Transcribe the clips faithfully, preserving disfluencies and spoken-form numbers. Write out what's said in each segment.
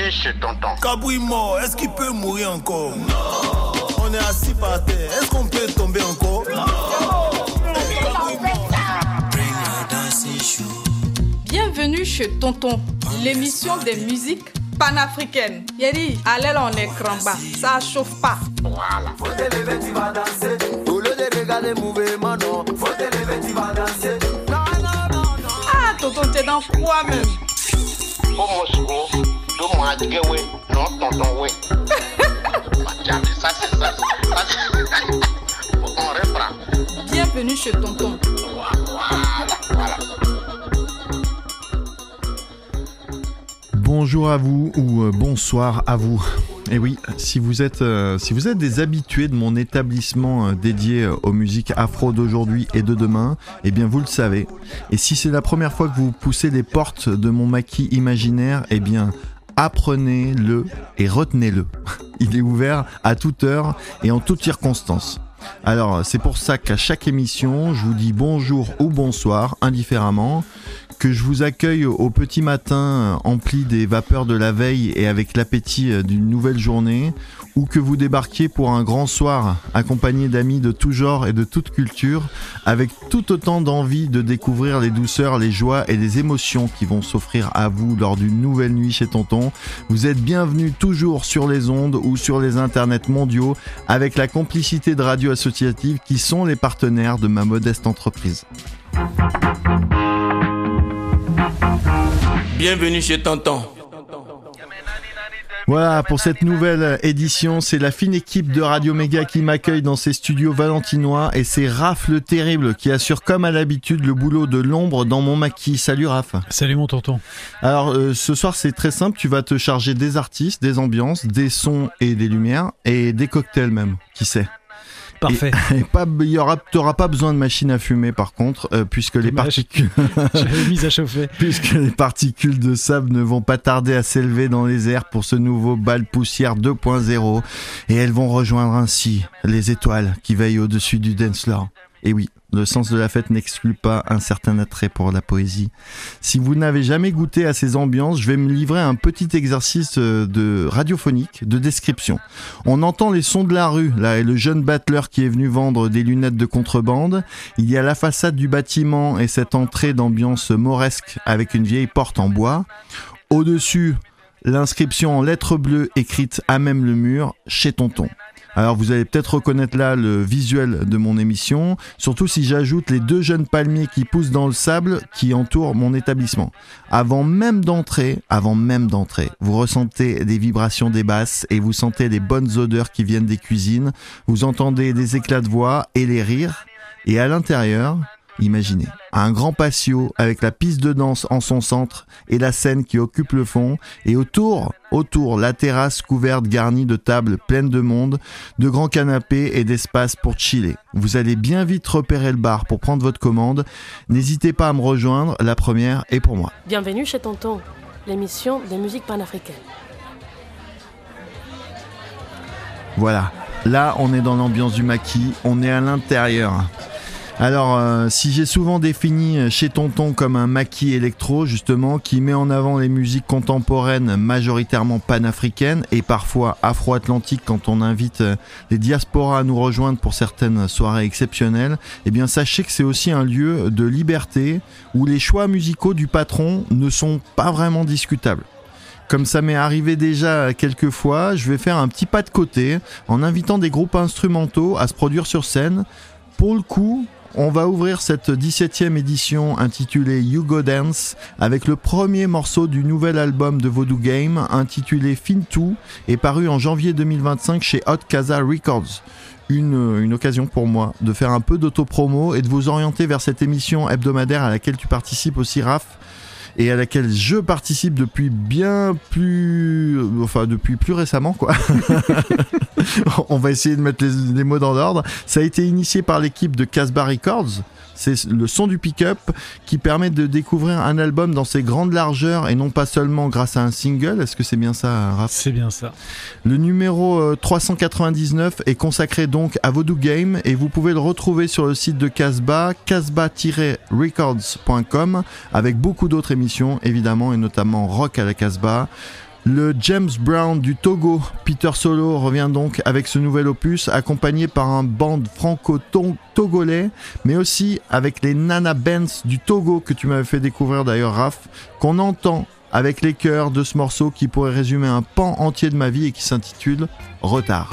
Bienvenue chez Tonton. Kabouille mort, est-ce qu'il peut mourir encore? Non. On est assis par terre, est-ce qu'on peut tomber encore? Non. Bienvenue chez Tonton, l'émission des musiques panafricaines. Yeri, allez là en écran bas, ça chauffe pas. Voilà. Faut te lever, tu vas danser. Au lieu de regarder le mouvement, non. Faut te lever, tu vas danser. Non, non, non, non. Ah, Tonton, t'es dans quoi même? Au Moscou, deux mois de gueule, non, Tonton, oui. Ça, c'est ça. On reprend. Bienvenue chez Tonton. Voilà, voilà. Bonjour à vous ou euh, bonsoir à vous. Et oui, si vous êtes euh, si vous êtes des habitués de mon établissement euh, dédié euh, aux musiques afro d'aujourd'hui et de demain, eh bien vous le savez. Et si c'est la première fois que vous poussez les portes de mon maquis imaginaire, eh bien apprenez-le et retenez-le. Il est ouvert à toute heure et en toutes circonstances. Alors c'est pour ça qu'à chaque émission, je vous dis bonjour ou bonsoir indifféremment, que je vous accueille au petit matin empli des vapeurs de la veille et avec l'appétit d'une nouvelle journée, ou que vous débarquiez pour un grand soir accompagné d'amis de tout genre et de toute culture, avec tout autant d'envie de découvrir les douceurs, les joies et les émotions qui vont s'offrir à vous lors d'une nouvelle nuit chez Tonton. Vous êtes bienvenus toujours sur les ondes ou sur les internets mondiaux avec la complicité de radios associatives qui sont les partenaires de ma modeste entreprise. Bienvenue chez Tonton. Voilà, pour cette nouvelle édition, c'est la fine équipe de Radio Méga qui m'accueille dans ses studios valentinois et c'est Raph le Terrible qui assure comme à l'habitude le boulot de l'ombre dans mon maquis. Salut Raph. Salut mon tonton. Alors euh, ce soir c'est très simple, tu vas te charger des artistes, des ambiances, des sons et des lumières et des cocktails même, qui sait. Parfait. Et, et pas, il y aura, t'auras pas besoin de machine à fumer par contre, euh, puisque les particules, j'avais mis à chauffer, puisque les particules de sable ne vont pas tarder à s'élever dans les airs pour ce nouveau bal poussière deux point zéro, et elles vont rejoindre ainsi les étoiles qui veillent au-dessus du dance floor. Et oui, le sens de la fête n'exclut pas un certain attrait pour la poésie. Si vous n'avez jamais goûté à ces ambiances, je vais me livrer à un petit exercice de radiophonique, de description. On entend les sons de la rue, là, et le jeune battleur qui est venu vendre des lunettes de contrebande. Il y a la façade du bâtiment et cette entrée d'ambiance mauresque avec une vieille porte en bois. Au-dessus, l'inscription en lettres bleues écrite à même le mur, chez Tonton. Alors vous allez peut-être reconnaître là le visuel de mon émission, surtout si j'ajoute les deux jeunes palmiers qui poussent dans le sable qui entourent mon établissement. Avant même d'entrer, avant même d'entrer, vous ressentez des vibrations des basses et vous sentez les bonnes odeurs qui viennent des cuisines, vous entendez des éclats de voix et les rires, et à l'intérieur, imaginez, un grand patio avec la piste de danse en son centre et la scène qui occupe le fond, et autour, autour, la terrasse couverte garnie de tables pleines de monde, de grands canapés et d'espace pour chiller. Vous allez bien vite repérer le bar pour prendre votre commande. N'hésitez pas à me rejoindre, la première est pour moi. Bienvenue chez Tonton, l'émission des musiques panafricaines. Voilà, là on est dans l'ambiance du maquis, on est à l'intérieur. Alors, euh, si j'ai souvent défini chez Tonton comme un maquis électro, justement, qui met en avant les musiques contemporaines majoritairement panafricaines et parfois afro-atlantiques quand on invite les diasporas à nous rejoindre pour certaines soirées exceptionnelles, eh bien sachez que c'est aussi un lieu de liberté où les choix musicaux du patron ne sont pas vraiment discutables. Comme ça m'est arrivé déjà quelques fois, je vais faire un petit pas de côté en invitant des groupes instrumentaux à se produire sur scène. Pour le coup, on va ouvrir cette dix-septième édition intitulée You Go Dance avec le premier morceau du nouvel album de Voodoo Game intitulé Fintou et paru en janvier deux mille vingt-cinq chez Hot Casa Records. Une, une occasion pour moi de faire un peu d'autopromo et de vous orienter vers cette émission hebdomadaire à laquelle tu participes aussi, Raph, et à laquelle je participe depuis bien plus... Enfin, depuis plus récemment, quoi. On va essayer de mettre les, les mots dans l'ordre. Ça a été initié par l'équipe de Casbah Records. C'est le son du pick-up qui permet de découvrir un album dans ses grandes largeurs et non pas seulement grâce à un single. Est-ce que c'est bien ça, Raph ? C'est bien ça. Le numéro euh, trois cent quatre-vingt-dix-neuf est consacré donc à Voodoo Game et vous pouvez le retrouver sur le site de Casbah, casbah tiret records point com, avec beaucoup d'autres émissions évidemment et notamment Rock à la Casbah. Le James Brown du Togo, Peter Solo, revient donc avec ce nouvel opus, accompagné par un band franco-togolais, mais aussi avec les Nana Bands du Togo, que tu m'avais fait découvrir d'ailleurs, Raph, qu'on entend avec les chœurs de ce morceau qui pourrait résumer un pan entier de ma vie et qui s'intitule Retard.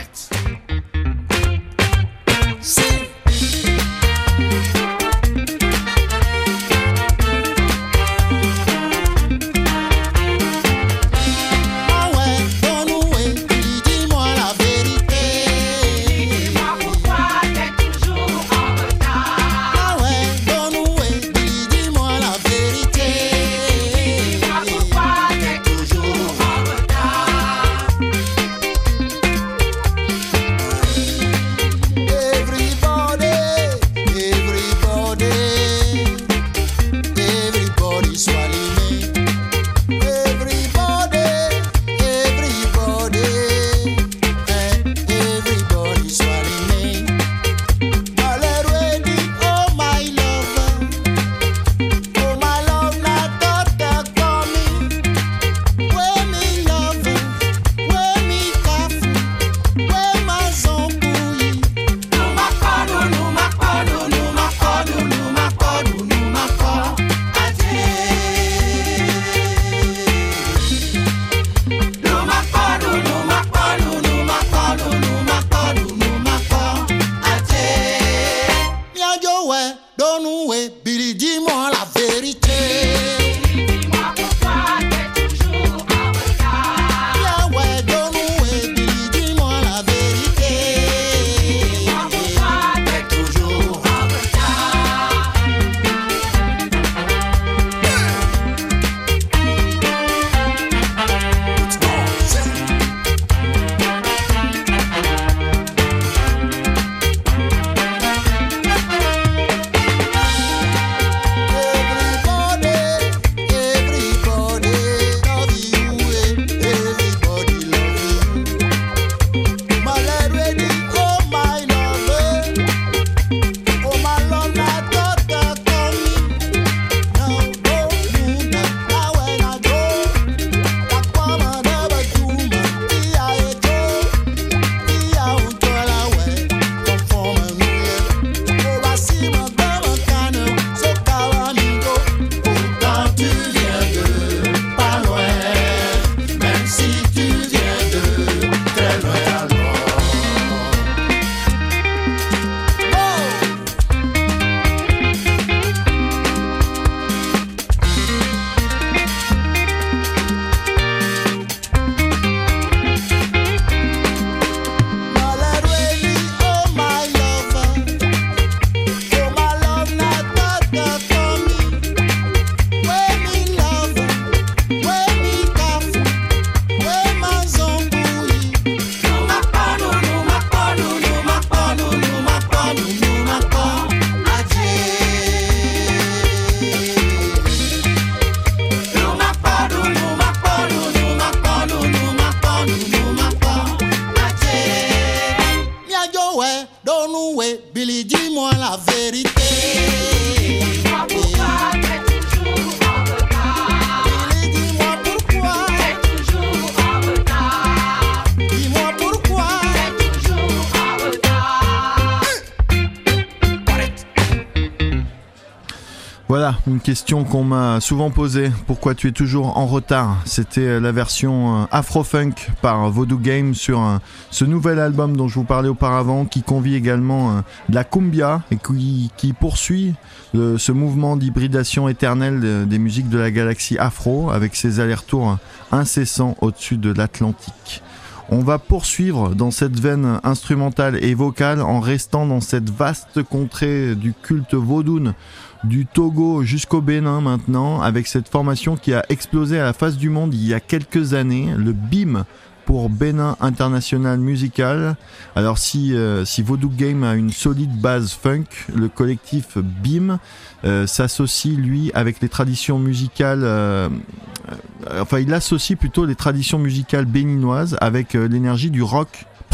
Voilà, une question qu'on m'a souvent posée. Pourquoi tu es toujours en retard? C'était la version Afro-Funk par Voodoo Game sur ce nouvel album dont je vous parlais auparavant, qui convie également de la cumbia et qui, qui poursuit le, ce mouvement d'hybridation éternelle des musiques de la galaxie afro avec ses allers-retours incessants au-dessus de l'Atlantique. On va poursuivre dans cette veine instrumentale et vocale en restant dans cette vaste contrée du culte vaudoune, du Togo jusqu'au Bénin maintenant, avec cette formation qui a explosé à la face du monde il y a quelques années, le B I M pour Bénin International Musical. Alors si, euh, si Voodoo Game a une solide base funk, le collectif B I M euh, s'associe lui avec les traditions musicales, euh, euh, enfin il associe plutôt les traditions musicales béninoises avec euh, l'énergie du rock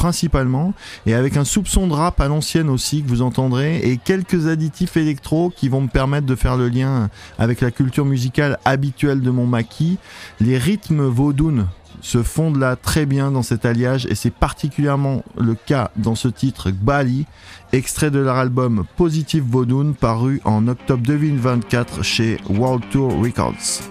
principalement, et avec un soupçon de rap à l'ancienne aussi que vous entendrez, et quelques additifs électro qui vont me permettre de faire le lien avec la culture musicale habituelle de mon maquis. Les rythmes vaudounes se fondent là très bien dans cet alliage, et c'est particulièrement le cas dans ce titre Gbali, extrait de leur album Positive Vaudoun, paru en octobre deux mille vingt-quatre chez World Tour Records.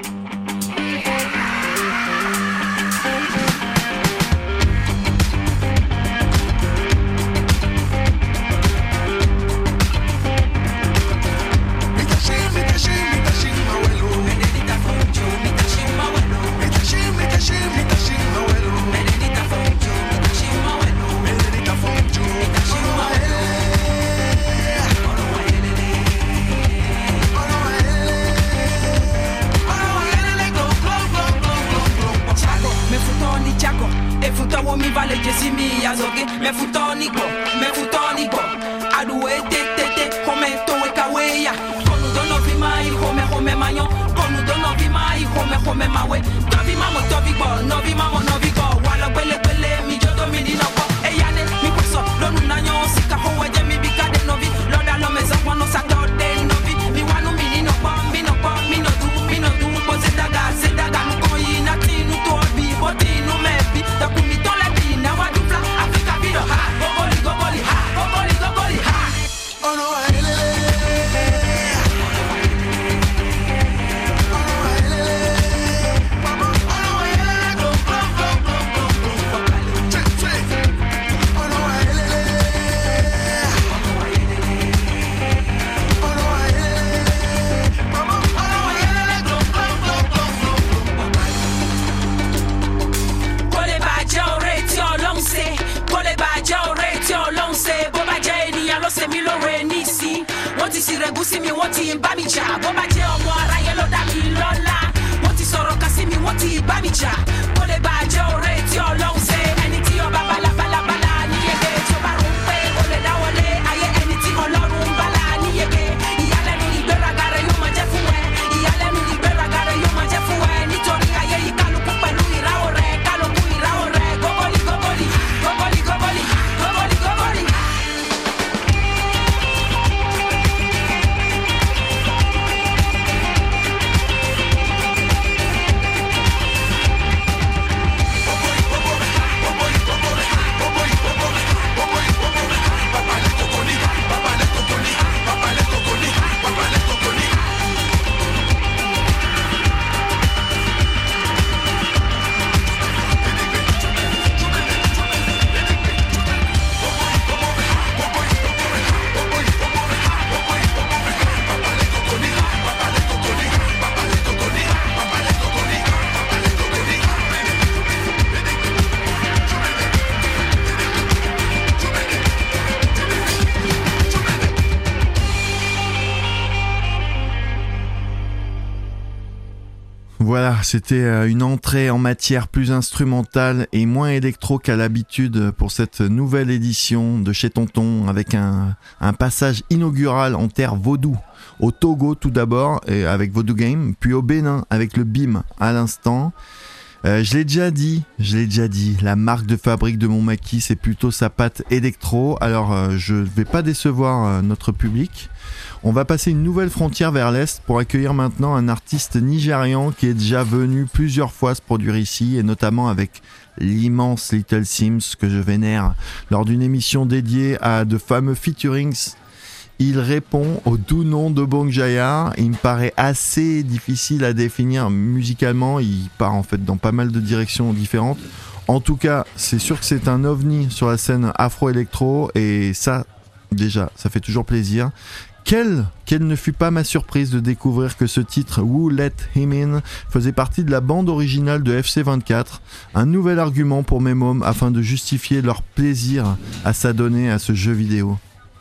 Voilà, c'était une entrée en matière plus instrumentale et moins électro qu'à l'habitude pour cette nouvelle édition de chez Tonton, avec un, un passage inaugural en terre vaudou. Au Togo tout d'abord, et avec Vodou Game, puis au Bénin avec le B I M à l'instant. Euh, je l'ai déjà dit, je l'ai déjà dit, la marque de fabrique de mon maquis, c'est plutôt sa patte électro. Alors euh, je vais pas décevoir euh, notre public. On va passer une nouvelle frontière vers l'Est pour accueillir maintenant un artiste nigérian qui est déjà venu plusieurs fois se produire ici, et notamment avec l'immense Little Sims que je vénère lors d'une émission dédiée à de fameux featurings. Il répond au doux nom de Bong Jaya. Il me paraît assez difficile à définir musicalement. Il part en fait dans pas mal de directions différentes. En tout cas, c'est sûr que c'est un ovni sur la scène afro-électro, et ça, déjà, ça fait toujours plaisir. Quelle, quelle ne fut pas ma surprise de découvrir que ce titre Who Let Him In faisait partie de la bande originale de F C vingt-quatre, un nouvel argument pour mes mômes afin de justifier leur plaisir à s'adonner à ce jeu vidéo.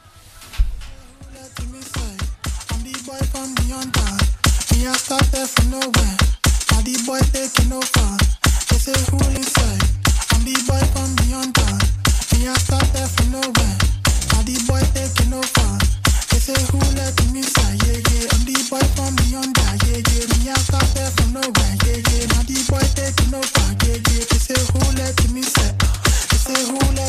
Say who let me say, yeah, yeah, I'm the boy from beyond that, yeah, yeah, me I start there from nowhere, yeah, yeah, now the boy taking over, yeah, yeah, they say who let me say, they say who let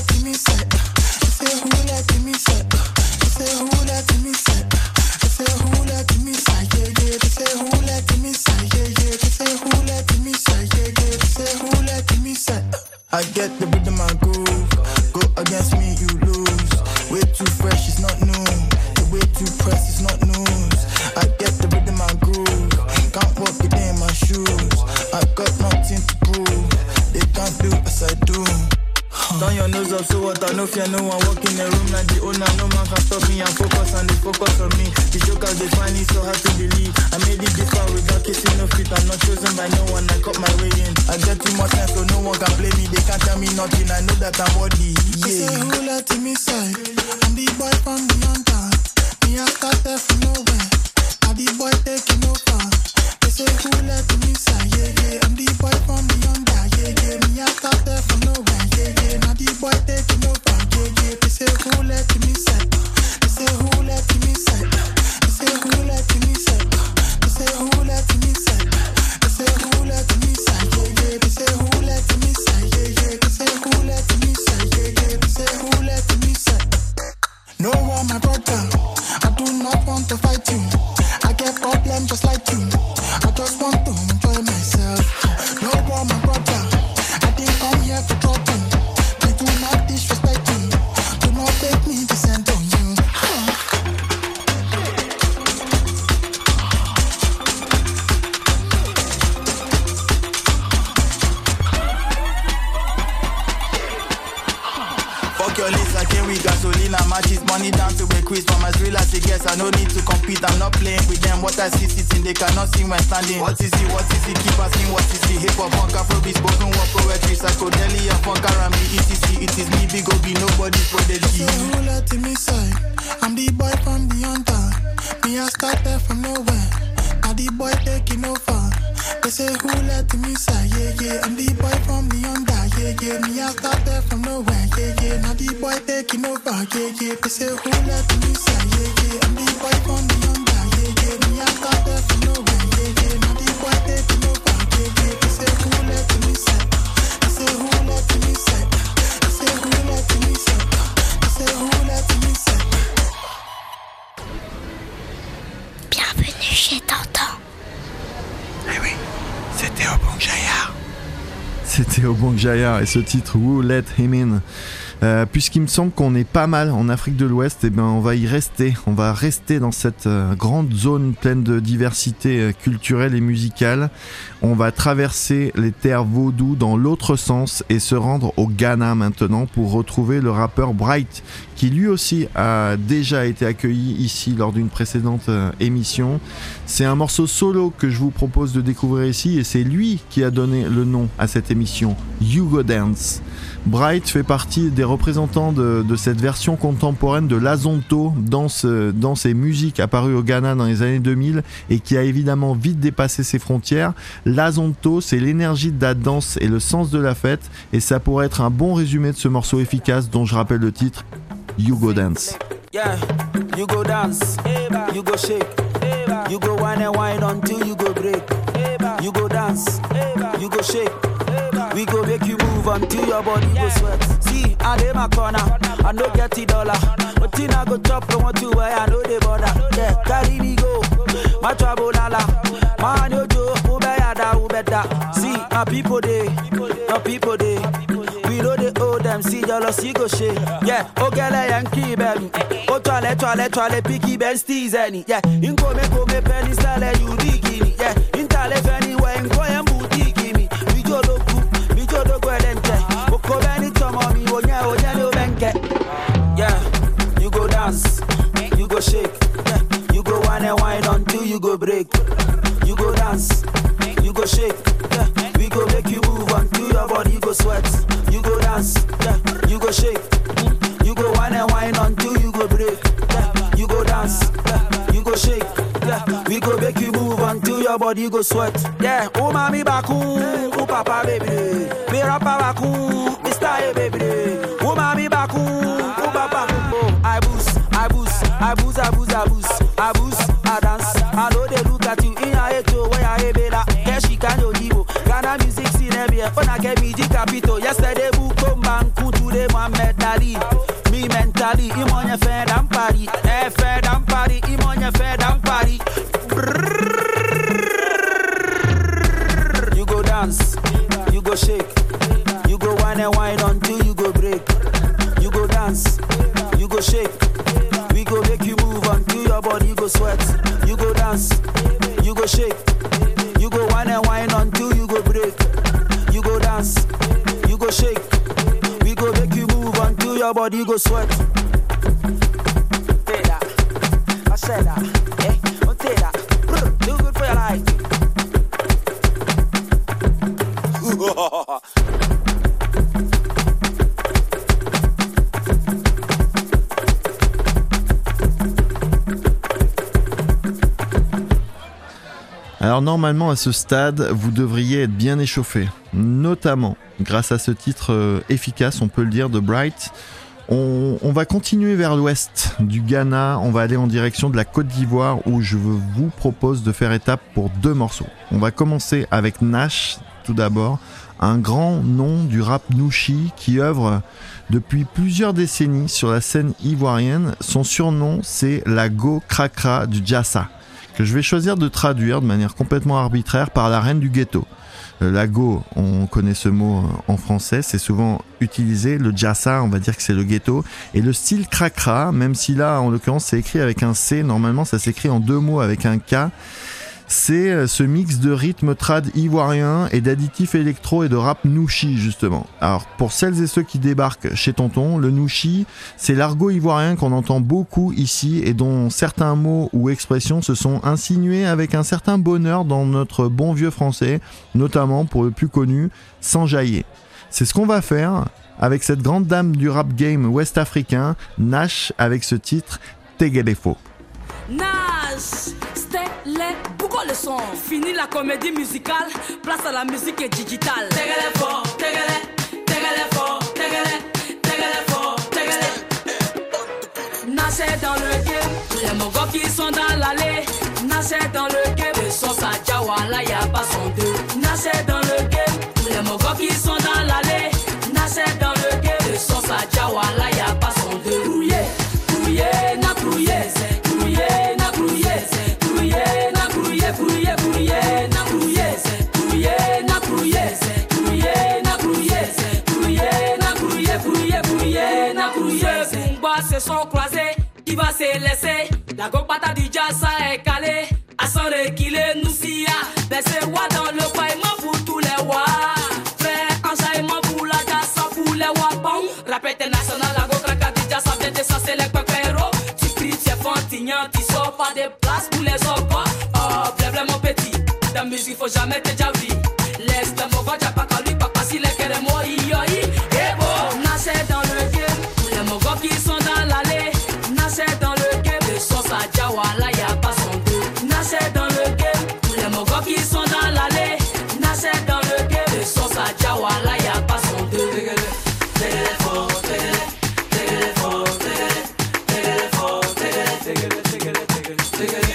get the rhythm and groove. Go against me, you lose. Way too fresh, it's not new. The way too pressed, it's not news. I get the rhythm and groove. Can't walk it in my shoes. I got nothing to prove. They can't do as I do. Turn your nose up, so what I know fear no one walk in the room like the owner. No man can stop me and focus and they focus on me. The jokers they find it so hard to believe. I made it this far without kissing no feet. I'm not chosen by no one, I cut my way in. I get too much sense so no one can blame me. They can't tell me nothing, I know that I'm worthy. Yeah. They say who let me side? I'm the boy from the under. Me I started from nowhere. I'm the boy taking over. They say who let me side? Yeah, yeah. I'm the boy from the under. Yeah, yeah. Me I started from nowhere. Yeah, yeah. Now the boy taking over. Yeah, yeah. They say who let me side? They say who let me side? They say who let me side? They say who let me side? They say who let me side? Yeah, yeah. They say who let me side? Yeah, yeah. They say who let me side? Yeah, yeah. They say who let me side? No one, my brother. I do not want to fight you. I get problems just like you. I just want to enjoy myself. No one, my brother. I didn't come here for trouble. They do not disrespect you. Do not make me descend on you. Fuck your list, I came with gasoline and matches. Money down to a quiz from as real as it gets. I no need to compete, I'm not playing with them. What I see sitting, they cannot see when standing. What is it, what is it, keep asking what is it. Hip hop, punk, afrobeat, spoken word, poetry, psychedelia, funk, R and B, et cetera. It is me, big O B, nobody's prodigy. Say who let me side? I'm the boy from the under. Me I started from nowhere. Now the boy taking over. They say who let me side? Yeah, yeah. I'm the boy from the under. Yeah, yeah. Me I started from nowhere. Yeah, yeah. Now the boy taking over. Yeah, yeah. They say who let me side? Yeah, yeah. I'm the boy from the under. Yeah, yeah. Me I started from nowhere. Yeah, yeah. Now the boy taking over. Yeah, yeah. They say who let me side? They say who let me side? They say who let me side? They say who let me side? Bienvenue chez Tonton. Eh oui, c'était au Bon Jaillard. C'était au Bon Jaillard et ce titre Who Let Him In. Euh, puisqu'il me semble qu'on est pas mal en Afrique de l'Ouest, et ben on va y rester. On va rester dans cette euh, grande zone pleine de diversité euh, culturelle et musicale. On va traverser les terres vaudou dans l'autre sens et se rendre au Ghana maintenant pour retrouver le rappeur Bright, qui lui aussi a déjà été accueilli ici lors d'une précédente euh, émission. C'est un morceau solo que je vous propose de découvrir ici et c'est lui qui a donné le nom à cette émission, You Go Dance. Bright fait partie des représentants de, de cette version contemporaine de l'Azonto, danse, danse et musique apparue au Ghana dans les années deux mille et qui a évidemment vite dépassé ses frontières. L'Azonto, c'est l'énergie de la danse et le sens de la fête et ça pourrait être un bon résumé de ce morceau efficace dont je rappelle le titre, You Go Dance. Yeah, you go dance, you go shake, you go wine and wine until you go break. You go dance, you go shake. We go make you move until your body go sweat. See, I dey my corner, I no get the dollar. But thing I go chop, I want to wear, I know the border. Yeah, carry me go, my trouble lala. Man, you do, who better, who better. See, my people they, my people they. We know they owe them, see, jealousy go shake. Yeah, oh, girl, Yankee, baby. Oh, toilet, toilet, toilet, picky, Ben, Steez, any. Yeah, in come, come, penny, style, you bikini. Yeah, in Talef, anywhere, in Koyam, boutique, me. We go look. Yeah, you go dance, you go shake, yeah, you go wine and wine until you go break. You go dance, you go shake, yeah, we go make you move until your body go sweat. You go dance, yeah, you go shake, you go wine and wine until you go break. Yeah, you go dance, yeah, you go shake, yeah, we go make you move until your body go sweat. Yeah, oh mommy baku, oh papa baby, me rapper baku, Mister Hey baby, oh mommy baku, oh papa, oh I boost, I boost, I boost, I boost, I boost, I boost, I dance. I know they look at you in your head to where I have bela. Yeah, she can yo divo, Ghana music scene here. When I get me the capital, yesterday book come back, today Mohamed Ali. Me mentally, I'm on your fair damn party, eh fair damn party, I'm on your fair damn party. You go dance, you go shake, you go wine and wine You go dance, you go shake, you go wine and wine until you go break. You go dance, you go shake, we go make you move until your body go sweat. Take that, I said that, eh? Don't take that, do good for your life. Alors normalement à ce stade, vous devriez être bien échauffé, notamment grâce à ce titre euh, efficace, on peut le dire, de Bright. On, on va continuer vers l'ouest du Ghana, on va aller en direction de la Côte d'Ivoire où je vous propose de faire étape pour deux morceaux. On va commencer avec Nash tout d'abord, un grand nom du rap Nushi qui œuvre depuis plusieurs décennies sur la scène ivoirienne. Son surnom c'est la Go Krakra du Jassa, que je vais choisir de traduire de manière complètement arbitraire par la reine du ghetto. Euh, la Go, on connaît ce mot en français, c'est souvent utilisé. Le Jassa, on va dire que c'est le ghetto. Et le style Krakra, même si là, en l'occurrence, c'est écrit avec un C, normalement ça s'écrit en deux mots avec un K. C'est ce mix de rythme trad ivoirien et d'additifs électro et de rap Nushi justement. Alors pour celles et ceux qui débarquent chez Tonton, le Nushi, c'est l'argot ivoirien qu'on entend beaucoup ici et dont certains mots ou expressions se sont insinués avec un certain bonheur dans notre bon vieux français, notamment pour le plus connu, s'enjailler. C'est ce qu'on va faire avec cette grande dame du rap game ouest-africain, Nash, avec ce titre Tegelefo. Nash, c'était les beaucoup le son. Fini la comédie musicale, place à la musique digitale. Tegele fort, tegele, tegele fort, tegele, tegele fort, tegele. Nash est dans le game, les mogos qui sont dans l'allée. Nash est dans le game, le son sa Jawala, y'a pas son deux. Nash est dans le game, les mogos qui sont dans l'allée. Nash est dans le game, le son sa Jawala, y'a pas son deux. Couillé, couillé, na couillé. Se sont croisés, il va se laisser. La gopata du Jassa est calée. À son reculer, nous s'y a. Laissez wa dans le paillement pour tous les wa. Frère, enjaillement pour la Jassa, pour les wa. Bon, rappel international, la gopata du Jassa, bien de ça, c'est les pépéros. Tu cries, tu es fantignan, tu sors pas de place pour les autres. Oh, blêble mon petit, ta musique, faut jamais te déjà vu. Laisse le mot, j'ai pas qu'à lui, pas facile, les kéré moi, yo, yi. Et bon, nager dans le game, les mogos qui sont dans l'allée. Nager dans le game, le son sa Jawala, y'a pas son deux. Nager dans le game, les mogos qui sont dans l'allée. Nager dans le game, le son sa Jawala, y'a pas son deux. Tegele fort, tegele, tegele fort, tegele, tegele fort, tegele, tegele, tegele, tegele, tegele.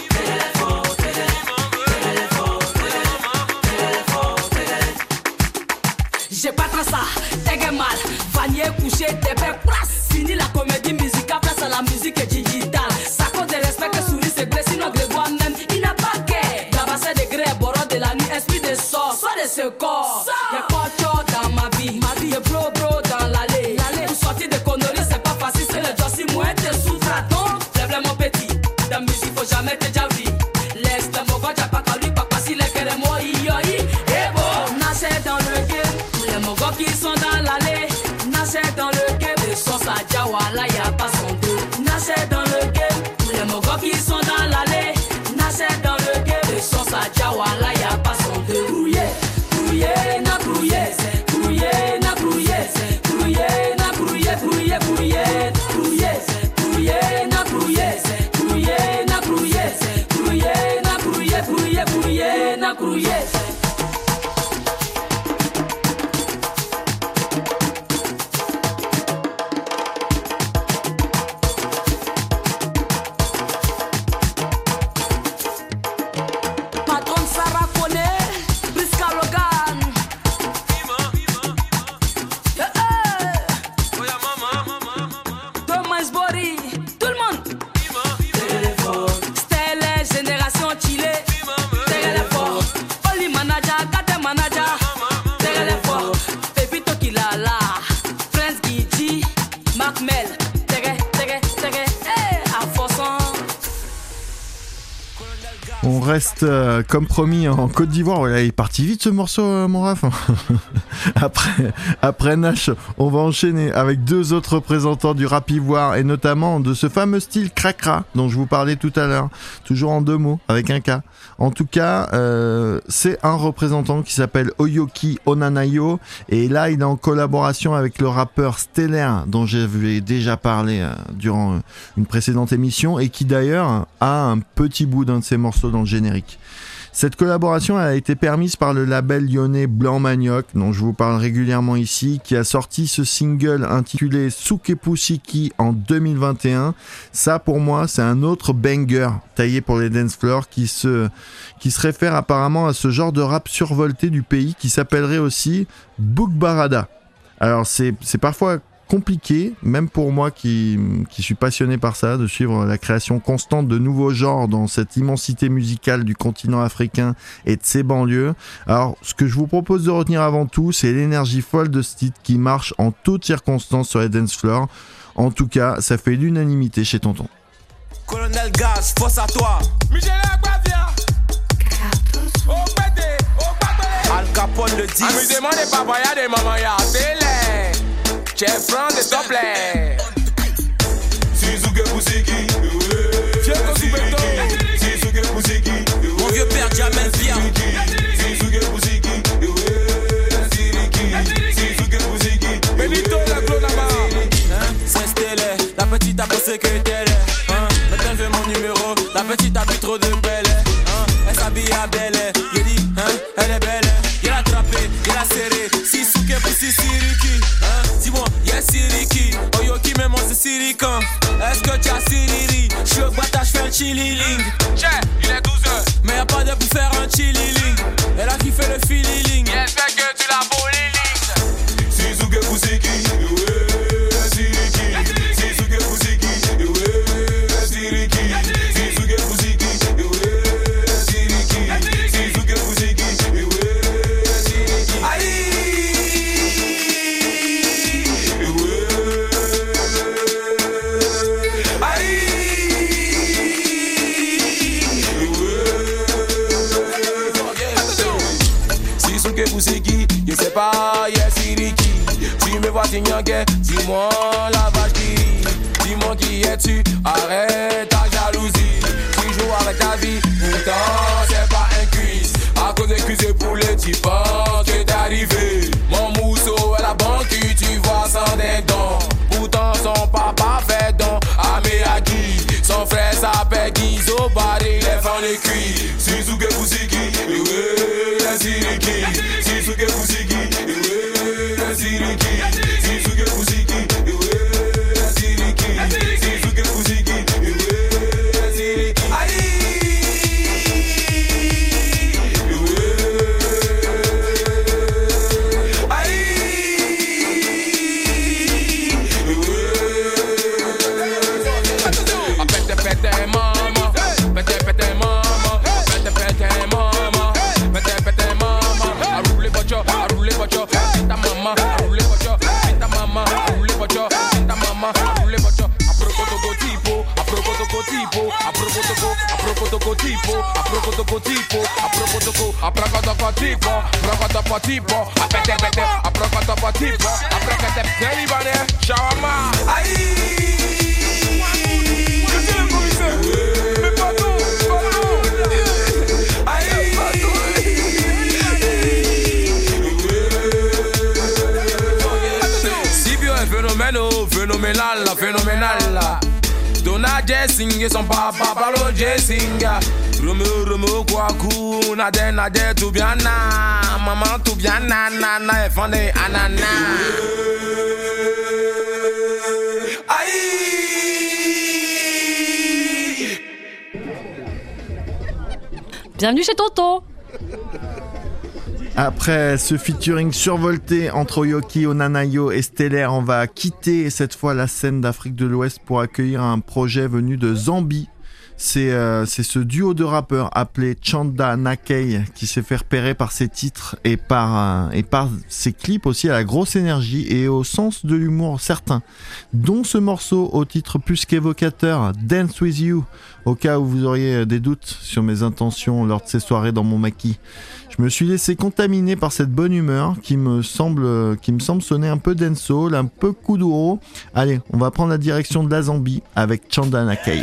J'ai pas trop ça, t'es mal, vanier couché, t'es bête, place. Fini la comédie musicale, place à la musique digitale. Ça cause de respect que souris c'est blessé, sinon Grégoire même, il n'a pas qu'à. D'abasser des grès, boron de la nuit, esprit de sort, soit de ce corps. Y'a pas de chose dans ma vie, ma vie est bro bro dans l'allée. Pour sortir de conneries, c'est pas facile, c'est le Jossi moins te souffre à ton. Lève mon petit, dans musique, faut jamais te déjà vu. Laisse le mot, j'ai pas qu'à lui, pas facile, les kéré moi, yo, yi. Et bon, nager dans le game. Les mogos qui sont dans l'allée. Nager dans le game, le son sa Jawala, y'a pas son deux. Nager dans le game, les mogos qui sont dans l'allée. Nager dans le game, le son sa Jawala, y'a pas son deux. Couillé, couillé, na couillé, couillé, na couillé, couillé, na couillé, couillé, couillé, couillé, couillé, na couillé, couillé, na couillé, couillé, na couillé, couillé, couillé, na couillé. Génération Chile, Tegele fort, Oli Mana On reste euh, comme promis en Côte d'Ivoire. Voilà, il est parti vite ce morceau, euh, mon Raph. après, après Nash, on va enchaîner avec deux autres représentants du rap ivoire et notamment de ce fameux style Cracra dont je vous parlais tout à l'heure. Toujours en deux mots, avec un K. En tout cas, euh, c'est un représentant qui s'appelle Oyoki Onanayo et là, il est en collaboration avec le rappeur Stellaire dont j'avais déjà parlé euh, durant euh, une précédente émission et qui d'ailleurs a un petit bout d'un de ses morceaux dans le générique. Cette collaboration a été permise par le label lyonnais Blanc Manioc, dont je vous parle régulièrement ici, qui a sorti ce single intitulé Sukepusiki en deux mille vingt et un. Ça, pour moi, c'est un autre banger taillé pour les dance floors qui se, qui se réfère apparemment à ce genre de rap survolté du pays qui s'appellerait aussi Boukbarada. Alors, c'est, c'est parfois compliqué, même pour moi qui, qui suis passionné par ça, de suivre la création constante de nouveaux genres dans cette immensité musicale du continent africain et de ses banlieues. Alors, ce que je vous propose de retenir avant tout, c'est l'énergie folle de ce titre qui marche en toutes circonstances sur les dance floors. En tout cas, ça fait l'unanimité chez Tonton. Colonel Gaz, force à toi. Michel Agbavia. Au pété, au pété. Al Capone le dix. Ami demande papa, y'a des mamans, y'a télé. Chef Franc de Topley. Suzuki Poussiki. Suzuki Poussiki. Mon vieux père Jamel vient. Suzuki Poussiki. Suzuki Poussiki. Benito la clonama. C'est Stélé, la petite a pensé que t'es là. Maintenant je veux mon numéro, la petite a bu trop de belle. Elle s'habille à belle. Il dit, elle est belle. Il a attrapé, il a serré. Suzuki Poussiki. Dis-moi, y'a Siriki, Oyoki, mais moi c'est Sirican. Est-ce que tu as Siriri? J'suis au bata, j'fais un chililing. Che, il est douze heures, mais y'a pas de pour faire un chililing. Elle a kiffé le fililing. J'espère que tu l'as boliling. Suzuki Poussiki, ouais, Siriki. Suzuki Poussiki, ouais, Siriki. Suzuki Poussiki, ouais, Siriki. Suzuki Poussiki, ouais, Siriki. Aïe! Je sais pas, yes, Siriki. Tu me vois t'ignorer, dis-moi la vache qui rit. Dis-moi qui es-tu, arrête ta jalousie. Tu joues avec ta vie, pourtant c'est pas un quiz. À cause des cuisses pour les types que t'es arrivé. Mon mousseau est la banque, tu vois sans des dents. Pourtant son papa fait don à Miyagi. Son frère s'appelle Gizo, barré les fans de cuit. Suzuki Poussiki, ouais, la Siriki. Suzuki Poussiki, ouais, la Siriki. Suzuki Poussiki, ouais, la Siriki. Suzuki Poussiki, ouais, la Siriki. Aïe! Phénoménal, phénoménal. Dona Jessing, son papa parle Jessing. Rumu, rumu, kwaku, nade, nade, tout bien, na. Maman, tout bien, na, na, na, fondé, anana. Aïe! Bienvenue chez Tonton. Après ce featuring survolté entre Oyoki Onanayo et Stellaire, on va quitter cette fois la scène d'Afrique de l'Ouest pour accueillir un projet venu de Zambie. C'est, euh, c'est ce duo de rappeurs appelé Chanda Nakei qui s'est fait repérer par ses titres et par, euh, et par ses clips aussi à la grosse énergie et au sens de l'humour certain, dont ce morceau au titre plus qu'évocateur, Dance With You, au cas où vous auriez des doutes sur mes intentions lors de ces soirées dans mon maquis. Je me suis laissé contaminer par cette bonne humeur qui me semble, qui me semble sonner un peu dancehall, un peu kuduro. Allez, on va prendre la direction de la Zambie avec Chanda Nakei.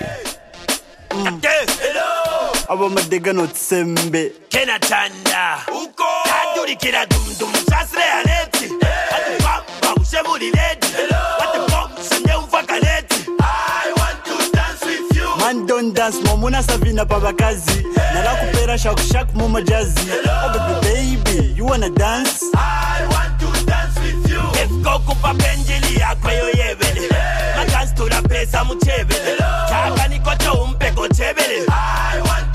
Abamadega no tsembe Kena chanda Uko Kaduri kira dum dum Chasre aleti Atu pamba ushemuli ledi Wate pom Sende umfaka leti I want to dance with you Man don't dance Momuna savina pabakazi Nala kupera shaku shaku muma jazzy Oh baby baby You wanna dance I want to dance with you If go kupa penjili Akwayo yebele Ma dance to la pesa muchebele Chaka nikocho umpeko chebele I want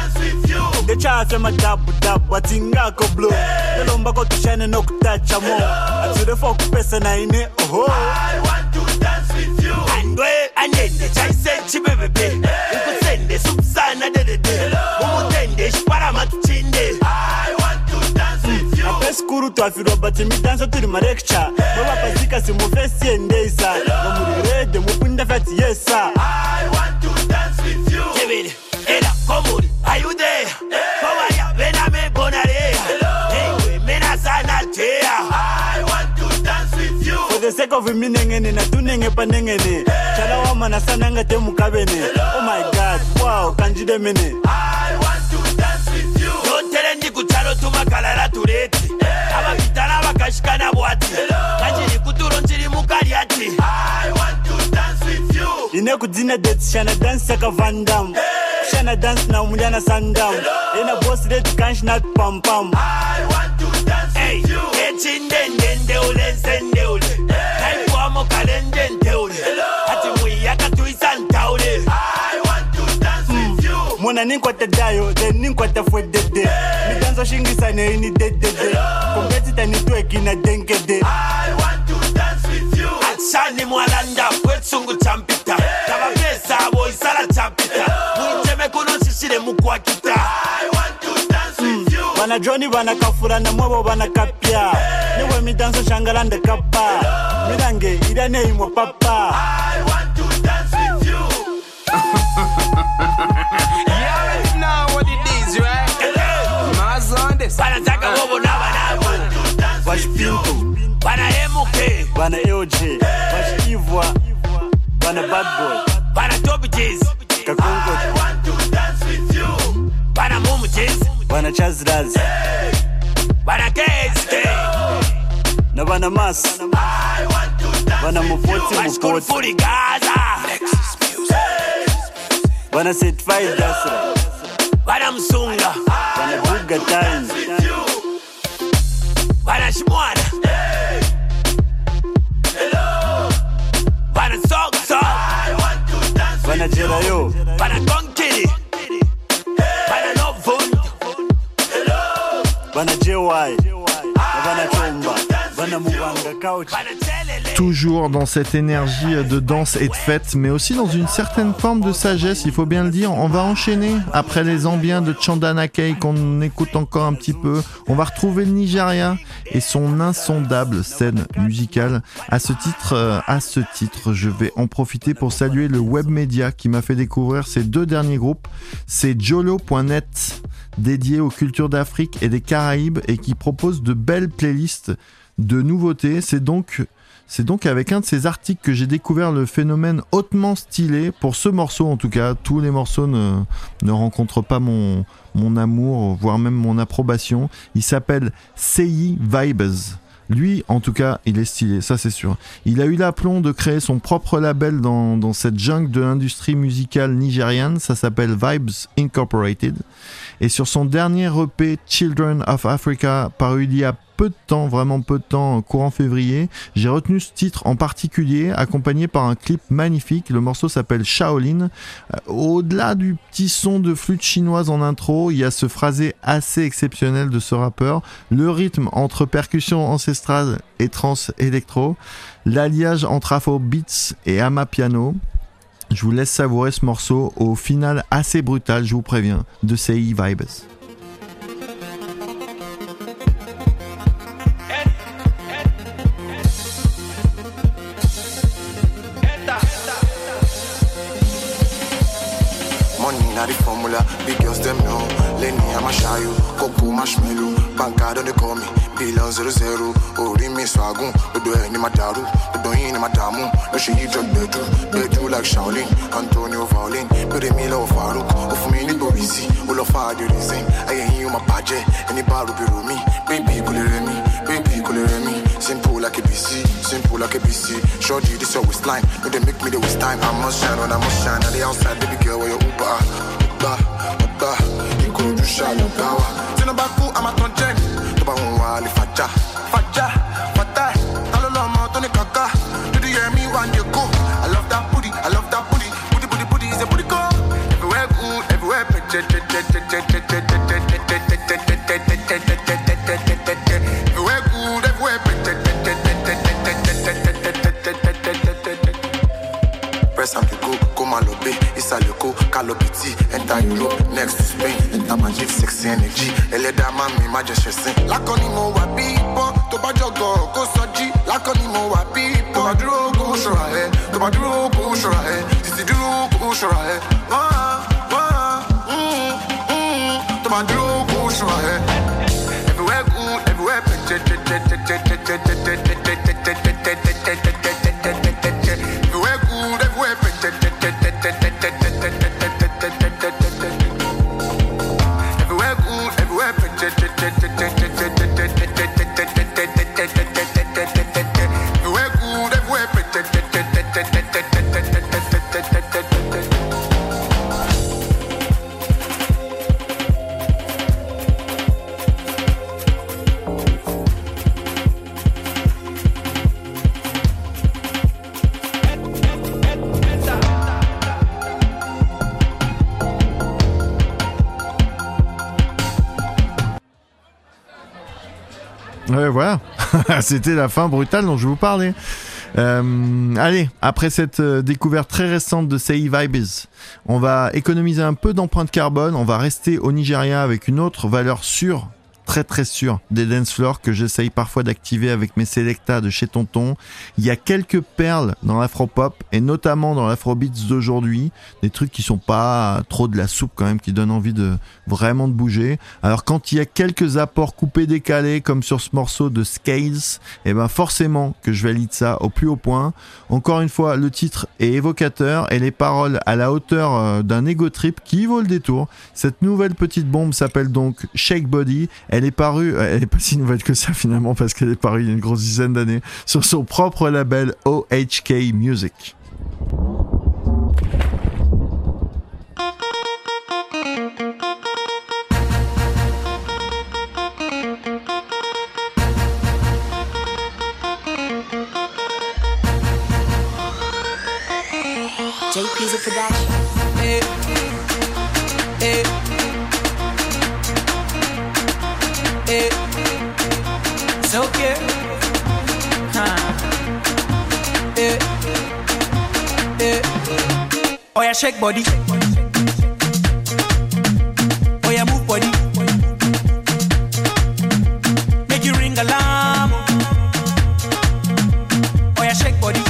the chafe ma dabu dabu atinga ko blow the lomba ko tushane no kutacha mo atu the fuck pesa na ine oh I want to dance with you and we anende chai senchi bebe ukusende subsana de de de umutende shpara matuchinde I want to dance with you apes kuru to afiro but mi dance to the lecture no bapazika si mu face ende sa no mu rede mu punda fat yes sir I want to dance with you kebele era komuri are you there Kowaya bename bonare Hey mena sana tea I want to dance with you For the sake of minengene na tunenge panengene Chala wa mana sana ngate mukabene Oh my god wow kanjide mene I want to dance with you Don't tell ndi kuchalo tumakalala tureti Aba bitana bakashikana bwati Kanjiri kuturo njiri mukariati I want to dance with you Ine kudina date shana dance yaka Van Damme Shana dance na umuliana sandam Ina boss red kansh not pam pam I want to dance hey, with you Echindende ule sende ule Naipwa mo kalende nte ule Hati mwiyaka tuisanta ule I want to dance mm. with you Mwana ninkwata dayo, then ninkwata fwe dede Mi danso shingisa ne ini dedede Kongeti tani tueki na denkede I want to dance with you Achani mwalanda kwetsungu champita Kama pesa abo isala champita Mwicheme kuno shishire mukwakita I want to dance with you Bana Johnny bana kafura na mwebo bana kapia Niwe mi danso shangalanda kapa Mirange irane imwa papa I want to dance with you You already know what it is, right? Maz on this Bana taka wobo na bana Wash Pinto Bana M K Bana L J Wash Ivwa Bana Bad Boy Bana Toby J's Kakonko I want to dance with you Bana Momo J's Bana Chaz Raz Bana K S K Na Bana Mas I want to dance Bana Mufoti Mufoti Furi Gaza Lexus Music Bana Certified Dasra Bana Msunga Bana Buga Time Bana Shimwana Hello Bana Sok Sok I want to dance with you Bana Jerayo Bana Konkiri Bana Novun Hello Bana J Y Bana Chomba Bana Mubanga Couch Toujours dans cette énergie de danse et de fête, mais aussi dans une certaine forme de sagesse, il faut bien le dire. On va enchaîner après les Zambiens de Chanda Nakei qu'on écoute encore un petit peu. On va retrouver le Nigeria et son insondable scène musicale. À ce titre, euh, à ce titre, je vais en profiter pour saluer le web média qui m'a fait découvrir ces deux derniers groupes. C'est Jolo point net, dédié aux cultures d'Afrique et des Caraïbes et qui propose de belles playlists de nouveautés. C'est donc C'est donc avec un de ces articles que j'ai découvert le phénomène hautement stylé, pour ce morceau en tout cas. Tous les morceaux ne, ne rencontrent pas mon, mon amour, voire même mon approbation. Il s'appelle Seyi Vibes. Lui, en tout cas, il est stylé, ça c'est sûr. Il a eu l'aplomb de créer son propre label dans, dans cette jungle de l'industrie musicale nigériane. Ça s'appelle Vibes Incorporated. Et sur son dernier E P Children of Africa, paru il y a peu de temps, vraiment peu de temps, courant février, j'ai retenu ce titre en particulier, accompagné par un clip magnifique. Le morceau s'appelle Shaolin. Euh, au-delà du petit son de flûte chinoise en intro, il y a ce phrasé assez exceptionnel de ce rappeur, le rythme entre percussion ancestrale et trance électro, l'alliage entre afro beats et amapiano. Je vous laisse savourer ce morceau au final assez brutal, je vous préviens, de C I Vibes. Money na the formula, big girls them know. Lenny I'ma shy you, Coco marshmallow. Banka don't they call me, Billion zero zero. Ori mi swagun, Odo eni madaru, Odo eni madamu. No she eat drug bedu, bedu like Shaolin, Antonio Violin. Pere mi lo Farouk, of me ni go easy. All of our the reason, I ain't you my paje, any baru biru me. Baby kulere me, baby kulere me. Simple like a B C, simple like a B C. Shorty this your waistline, no they make me the waste time. I must shine when I must shine. At the outside, baby girl, where you Uber, Uber, Uber. You go do shine, Uber. Tina baku, I'm a tonjen. Tuba unwali faja, faja, faja. Talo lo mo toni kaka. Do you hear me when you go? I love that booty, I love that booty. Booty, booty, booty is a booty go. Everywhere good, everywhere pet, everywhere good, everywhere pet. Press and go, go malobe, Isaloko, Calopiti, enter Europe, next to Spain, enter Magic, sexy energy, Eleda mami, majesty, Lakonimo wa people, Toba jogo, go soji, Lakonimo wa people, Toba duro, go shorahe, Toba duro, go shorahe, Titi duro, go shorahe, ah, ah, mm, mm, Toba duro, go shorahe, everywhere good, everywhere Ouais, voilà, c'était la fin brutale dont je vous parlais. Euh, allez, après cette euh, découverte très récente de C I Vibes, on va économiser un peu d'empreinte carbone, on va rester au Nigeria avec une autre valeur sûre, très très sûre, des dance floors que j'essaye parfois d'activer avec mes Selecta de chez Tonton. Il y a quelques perles dans l'afro-pop et notamment dans l'afrobeats d'aujourd'hui, des trucs qui sont pas trop de la soupe quand même, qui donnent envie de vraiment de bouger. Alors quand il y a quelques apports coupés décalés comme sur ce morceau de Scales, et ben forcément que je valide ça au plus haut point. Encore une fois, le titre est évocateur et les paroles à la hauteur d'un ego trip qui vaut le détour. Cette nouvelle petite bombe s'appelle donc Shake Body. Elle est parue, elle est pas si nouvelle que ça finalement parce qu'elle est parue il y a une grosse dizaine d'années sur son propre label O H K Music. J P's a production. Hey, hey, hey. It's okay. Huh. Hey, hey. Oh yeah, shake body. Oh yeah, move body. Make you ring alarm. Oh yeah, shake body.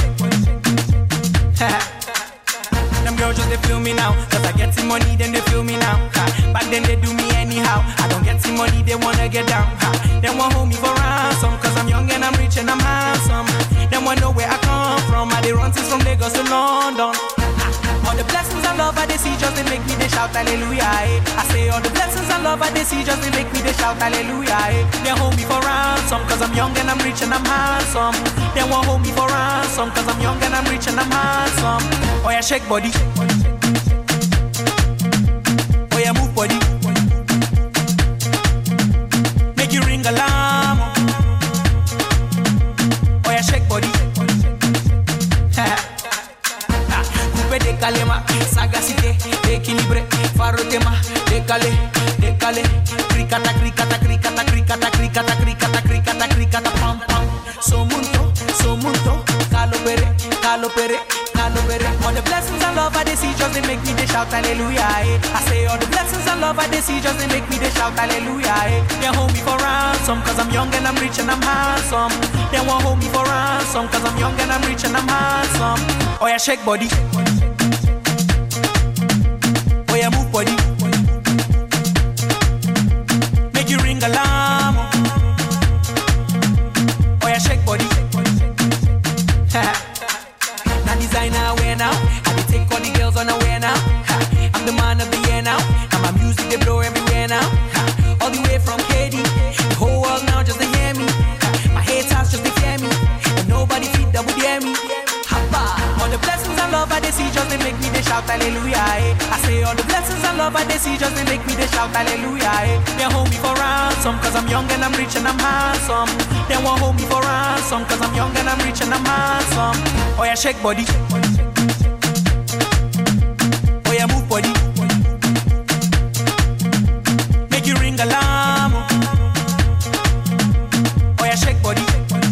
Them girls just they feel me now, cause I get some money, then they feel me now. Ha. Back then they do me anyhow. I don't get some money, they wanna get down. Ha. They want hold me for ransom, cause I'm young and I'm rich and I'm handsome. They want know where I come from. I they run since from Lagos to London. Ha. All the blessings and love I they see just they make me they shout hallelujah. Eh. I say all the blessings and love I they see just they make me they shout hallelujah. Eh. They hold me for ransom, cause I'm young and I'm rich and I'm handsome. They want hold me for ransom, cause I'm young and I'm rich and I'm handsome. Oh yeah, shake body. Oh yeah, move body. Make you ring alarm. Oh yeah, shake body. Coupe décalé ma sagacité, équilibré, faro tema, décalé, décalé, cricata, cricata, cricata, cricata, cricata, cricata, cricata, cricata, pam pam. So munto, so munto, calobere, calopere, calopere. All the blessings and love I they see just they make me they shout hallelujah. Eh. I say all the blessings and love I they see just they make me they shout hallelujah. Eh. They hold me for ransom cause I'm young and I'm rich and I'm handsome. They won't hold me for ransom cause I'm young and I'm rich and I'm handsome. Oh yeah, shake body. Oh yeah, move body. Make you ring alarm. Oh yeah, shake body. Now designer wear now. I dey take all the girls on a wear now. I'm the man of the year now. And my music they blow everywhere now. All the way from K D, the whole world now just to hear me. My haters just to fear me, and nobody feed double dare me. All the blessings and love I they see just they make me they shout hallelujah. Eh. I say all the blessings and love I they see just they make me they shout hallelujah. Eh. They hold me for ransom cause I'm young and I'm rich and I'm handsome. They won't hold me for ransom cause I'm young and I'm rich and I'm handsome. Oh yeah, shake body. Oh yeah, move body. Make you ring alarm. Oh yeah, shake body.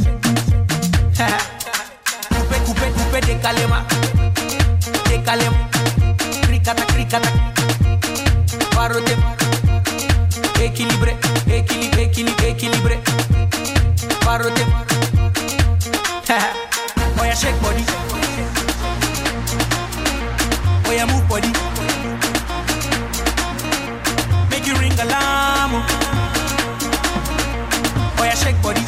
Coupe, coupe, coupe, décalema. Décalem. Cricata, cricata. Parote. Équilibré, équilibré, équilibré, équilibré. Parote. Oh yeah, shake body. Oh yeah, move body. Make you ring alarm. Oh yeah, shake body.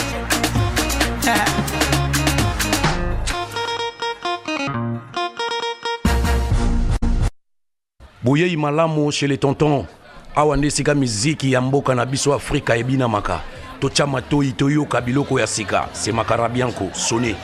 Boye malamu chez les tontons. Awande sika miziki ya mboka na biso Afrika ebina maka. Tocha matoi toyo kabiloko ya sika. C'est Makarabianko, sonné.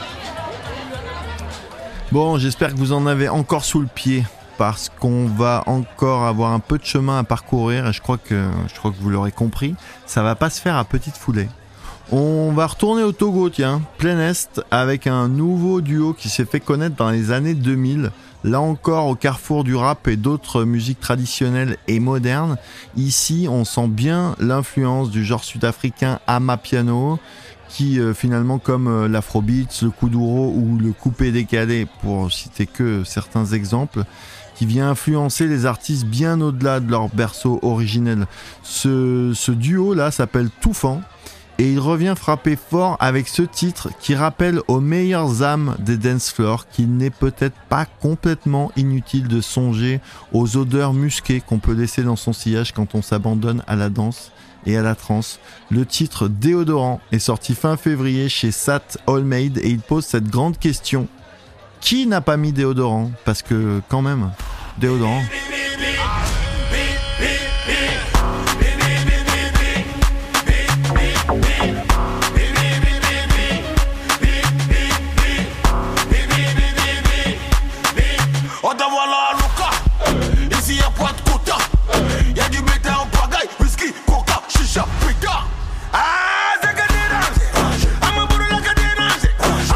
Bon, j'espère que vous en avez encore sous le pied parce qu'on va encore avoir un peu de chemin à parcourir et je crois que, je crois que vous l'aurez compris, ça va pas se faire à petite foulée. On va retourner au Togo, tiens, plein Est, avec un nouveau duo qui s'est fait connaître dans les années deux mille. Là encore, au carrefour du rap et d'autres musiques traditionnelles et modernes. Ici, on sent bien l'influence du genre sud-africain Amapiano, qui euh, finalement, comme euh, l'afrobeat, le kuduro ou le coupé décalé, pour citer que certains exemples, qui vient influencer les artistes bien au-delà de leur berceau originel. Ce, ce duo-là s'appelle Touffant. Et il revient frapper fort avec ce titre qui rappelle aux meilleures âmes des dance floors qu'il n'est peut-être pas complètement inutile de songer aux odeurs musquées qu'on peut laisser dans son sillage quand on s'abandonne à la danse et à la trance. Le titre Déodorant est sorti fin février chez Sat Allmade et il pose cette grande question. Qui n'a pas mis déodorant ? Parce que quand même, déodorant...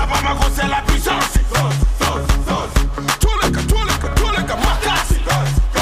C'est la puissance. Tous les gars, tous les gars, tous les gars, ma classe.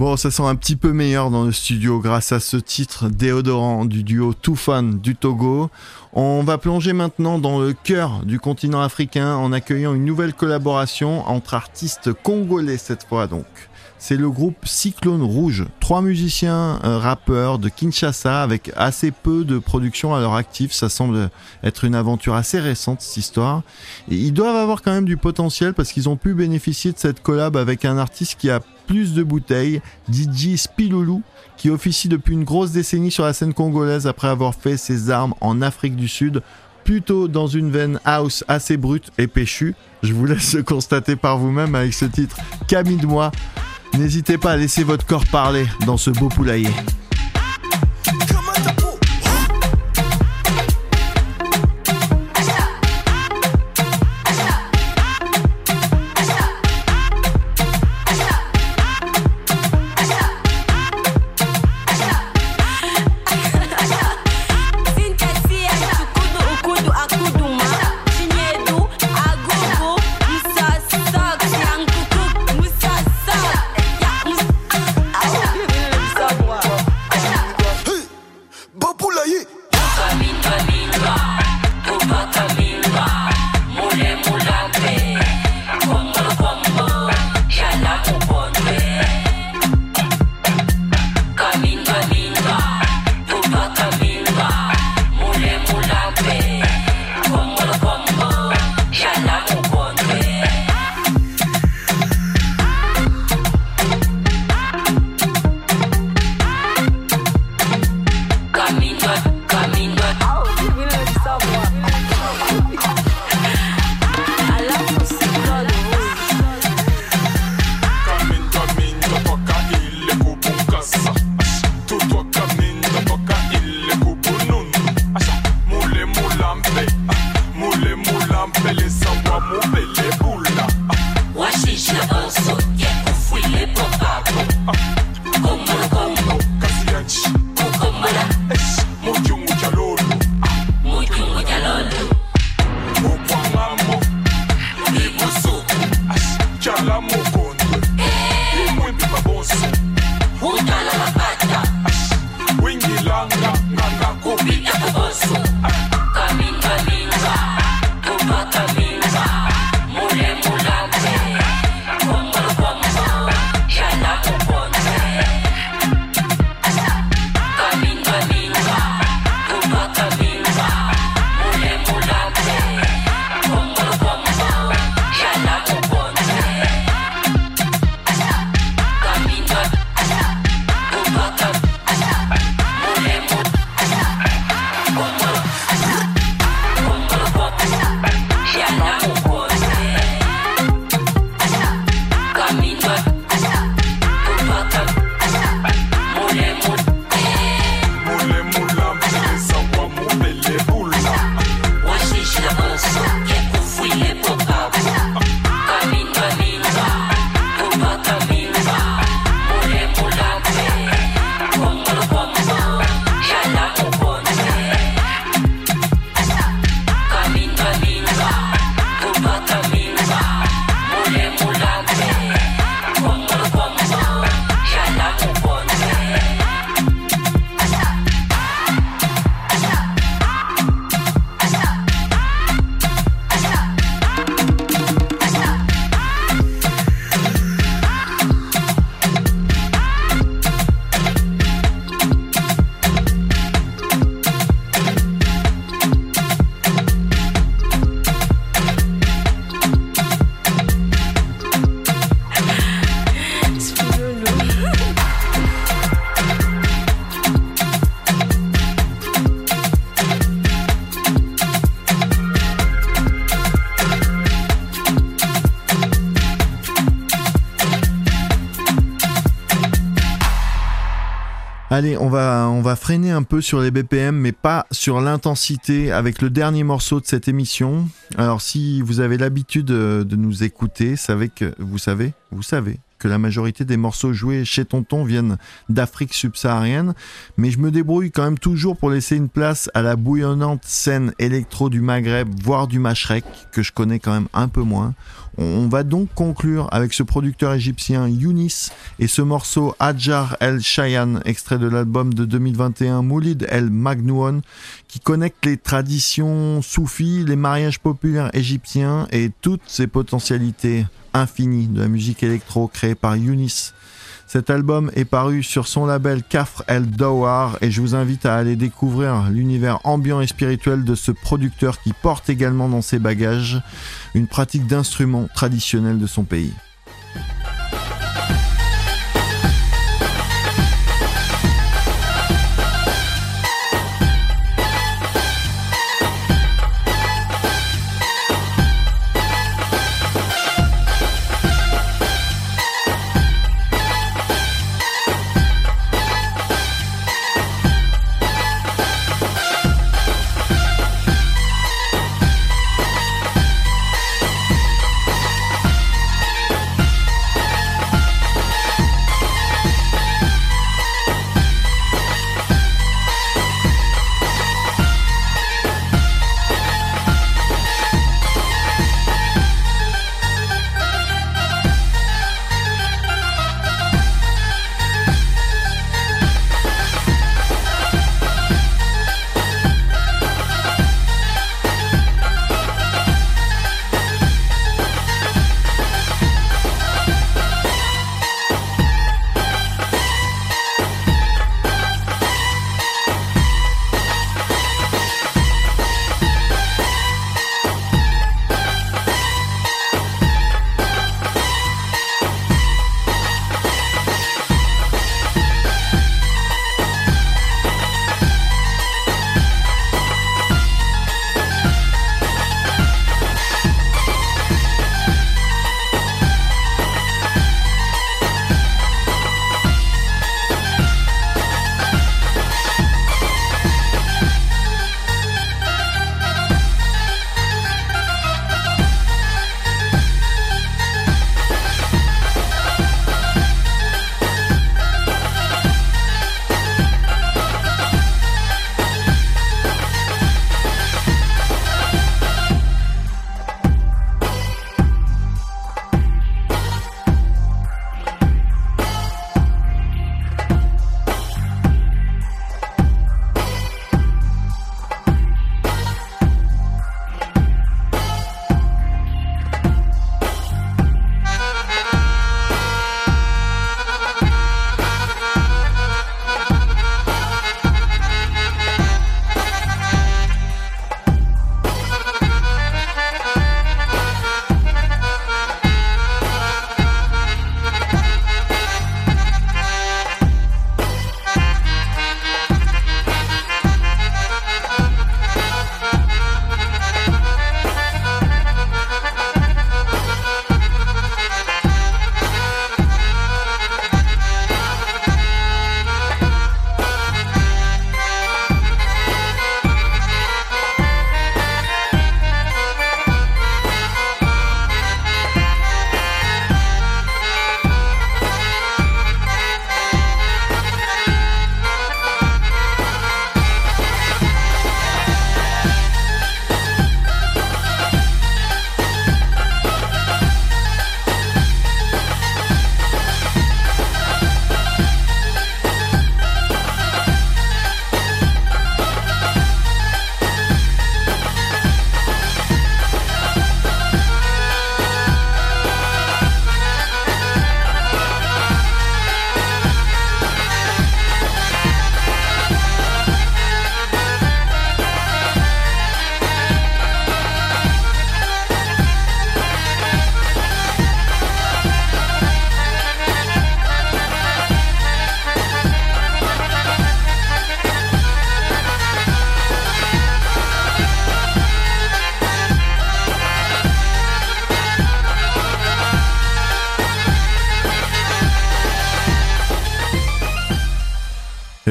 Bon, ça sent un petit peu meilleur dans le studio grâce à ce titre Déodorant du duo Toufan du Togo. On va plonger maintenant dans le cœur du continent africain en accueillant une nouvelle collaboration entre artistes congolais cette fois donc. C'est le groupe Cyclone Rouge, trois musiciens euh, rappeurs de Kinshasa avec assez peu de production à leur actif. Ça semble être une aventure assez récente cette histoire. Et ils doivent avoir quand même du potentiel parce qu'ils ont pu bénéficier de cette collab avec un artiste qui a plus de bouteilles, D J Spiloulou, qui officie depuis une grosse décennie sur la scène congolaise après avoir fait ses armes en Afrique du Sud, plutôt dans une veine house assez brute et péchue. Je vous laisse le constater par vous-même avec ce titre Camille de moi. N'hésitez pas à laisser votre corps parler dans ce beau poulailler. Allez, on va, on va freiner un peu sur les B P M, mais pas sur l'intensité avec le dernier morceau de cette émission. Alors, si vous avez l'habitude de nous écouter, savez que, vous savez, vous savez que la majorité des morceaux joués chez Tonton viennent d'Afrique subsaharienne, mais je me débrouille quand même toujours pour laisser une place à la bouillonnante scène électro du Maghreb, voire du Mashrek, que je connais quand même un peu moins. On va donc conclure avec ce producteur égyptien Younis et ce morceau Adjar El Shayan, extrait de l'album de deux mille vingt et un Moulid El Magnouon, qui connecte les traditions soufis, les mariages populaires égyptiens et toutes ces potentialités infinies de la musique électro créée par Younis. Cet album est paru sur son label Kafr El Dawar et je vous invite à aller découvrir l'univers ambiant et spirituel de ce producteur qui porte également dans ses bagages une pratique d'instruments traditionnels de son pays.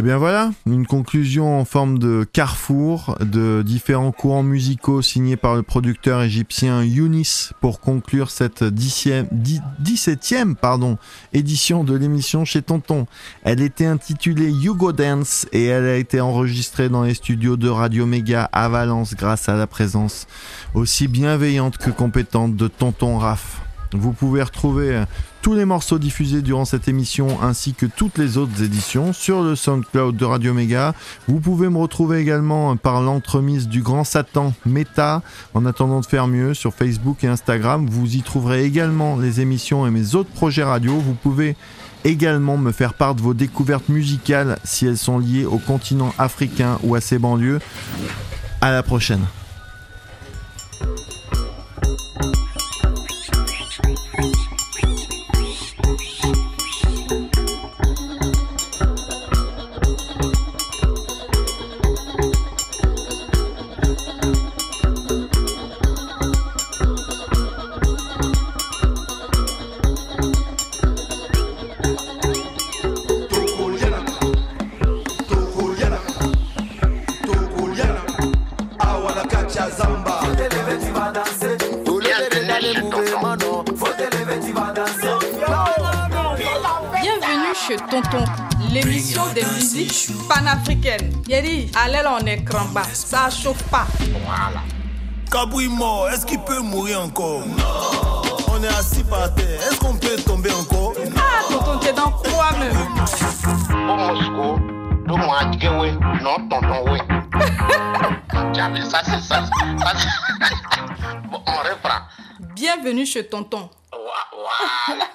Et bien voilà, une conclusion en forme de carrefour de différents courants musicaux signés par le producteur égyptien Younis pour conclure cette dix-septième pardon, édition de l'émission Chez Tonton. Elle était intitulée You Go Dance et elle a été enregistrée dans les studios de Radio Méga à Valence grâce à la présence aussi bienveillante que compétente de Tonton Raph. Vous pouvez retrouver tous les morceaux diffusés durant cette émission ainsi que toutes les autres éditions sur le SoundCloud de Radio Méga. Vous pouvez me retrouver également par l'entremise du grand Satan Meta en attendant de faire mieux sur Facebook et Instagram. Vous y trouverez également les émissions et mes autres projets radio. Vous pouvez également me faire part de vos découvertes musicales si elles sont liées au continent africain ou à ses banlieues. À la prochaine. Tonton, l'émission des musiques panafricaines. Yeri, allez là, on est cran bas, ça chauffe pas. Voilà. Kabouille mort, est-ce qu'il peut mourir encore? Non. On est assis par terre, est-ce qu'on peut tomber encore? Ah, tonton, t'es dans quoi même? Au Moscou, tout le monde dit oui, non, tonton, oui. J'avais ça, c'est ça. Bon, on reprend. Bienvenue chez Tonton. Voilà.